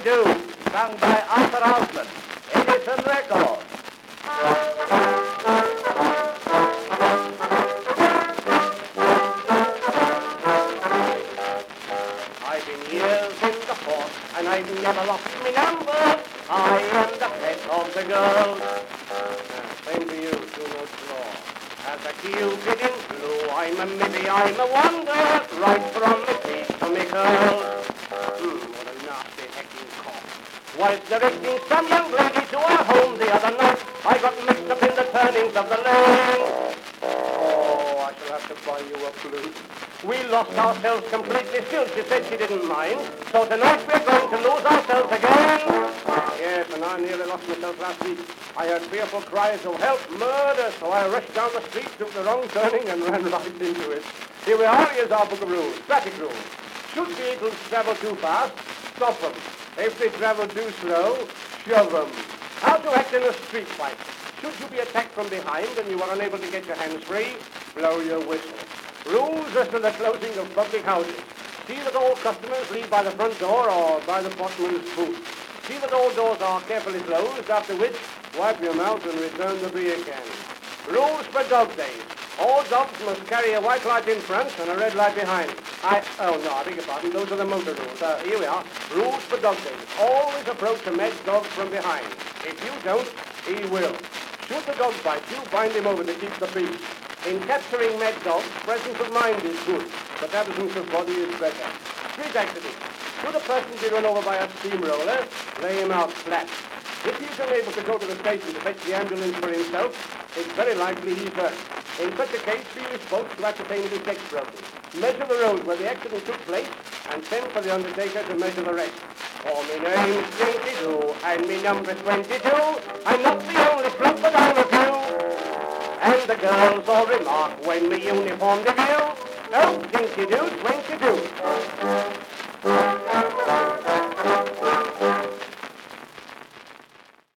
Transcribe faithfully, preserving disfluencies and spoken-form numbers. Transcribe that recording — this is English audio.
Do, sung by Arthur Osmond, Edison Records. I've been years in the force, and I've never lost me number. I am the pet of the girls. Uh, same to you, two notes low. As a cupid in blue, I'm a maybe, I'm a wonder, right from me feet to me curls. Hmm, what a nasty hecking cough. Was directing some young lady to our home the other night. I got mixed up in the turnings of the lane. Oh, I shall have to buy you a flute. We lost ourselves completely. Still, she said she didn't mind. So tonight we're going to lose ourselves again. Yes, and I nearly lost myself last week. I heard fearful cries of help, murder, so I rushed down the street, took the wrong turning, and ran right into it. Here we are. Here's our book of rules. Traffic rules. Should vehicles travel too fast, stop them. If they travel too slow, shove them. How to act in a street fight. Should you be attacked from behind and you are unable to get your hands free, blow your whistle. Rules as to the closing of public houses. See that all customers leave by the front door or by the potman's boot. See that all doors are carefully closed, after which wipe your mouth and return the beer can. Rules for dog days. All dogs must carry a white light in front and a red light behind. I, oh no, I beg your pardon, those are the motor rules. Uh, here we are. Rules for dog days. Always approach a mad dog from behind. If you don't, he will. Should the dog bite you, bind him over to keep the peace. In capturing mad dogs, presence of mind is good, but absence of body is better. Street accident. Should a person be run over by a steamroller, lay him out flat. If he's unable to go to the station to fetch the ambulance for himself, it's very likely he's hurt. In such a case, be responsible to ascertain if his leg's broken. Measure the road where the accident took place and send for the undertaker to measure the rest. For me name's twenty-two and me number's twenty-two. I'm not the only flunk, but I'm a few. And the girls all remark when me uniform debut. Oh, dinky-doo, twenty-two.